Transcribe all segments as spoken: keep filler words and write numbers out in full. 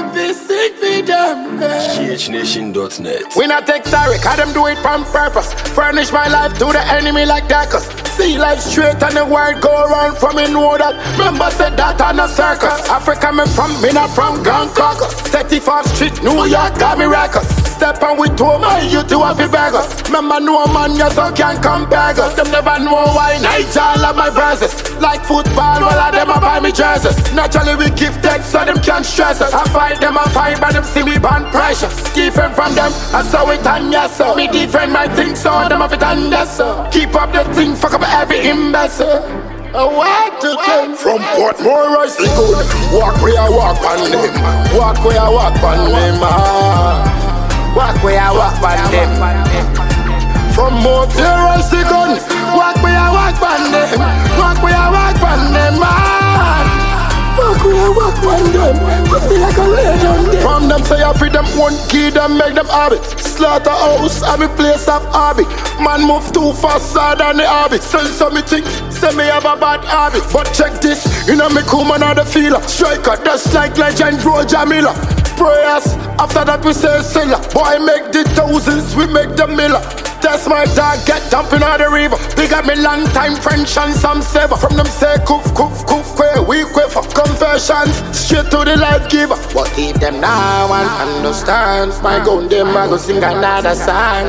want to sick for them. G H Nation dot net. We not take sorry, cause them do it on purpose. Furnish my life to the enemy like Darkus. See life straight and the world go around from me know that. Remember said that on a circus. Africa me from, me not from Grand Caucus. thirty-fourth Street, New York, got me records. Step on with two, my you two have beggars. Remember no man, you so can't come beggars. Them never know why Niger love my verses. Like football, well I them a buy me jerseys. Naturally we gifted so them can't stress us. I fight them, I fight but them see me born precious. Different from them, I saw it on yes sir. Me different my thing, so them have it on yes sir. Keep up the thing, fuck up every imbecile. I want to come from Portmore, I see good. Walk where I walk on them. Walk where I walk on them. Ah. Walk where I walk on them. From Montero, I see gun. Walk where I walk on them. Walk where I walk on them. Ah. Walk where I walk on them. I feel like a lady on them. From them say I free them one key, them make them habit. Slaughterhouse, I'm a place of hobby. Man move too fast than the habit. Sell some me things, say me have a bad habit. But check this, you know me cool man of the feeler. Striker, just like legend Roger Miller. Prayers, after that we say seller. Boy make the thousands, we make the miller. That's my dog, get dumping on the river. Big up me long time French and some sever. From them say koof, koof, koof, quay, we quiver. Confessions, straight to the life giver. But if them now and understand, my gun them I go sing another song.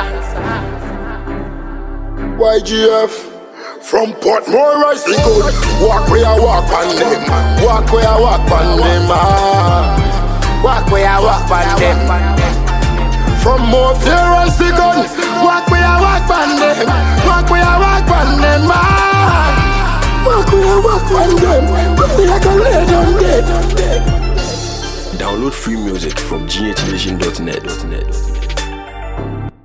Y G F from Portmore, I see good. Walk where I walk on them. Walk where I walk on them. Ah. Walk where I walk on them. From Montero, I see gun. Walk where I walk on them. Walk where I walk on them. Ah. Walk where I walk on them. I feel like a lady on dead. Download free music from G H Nation dot net.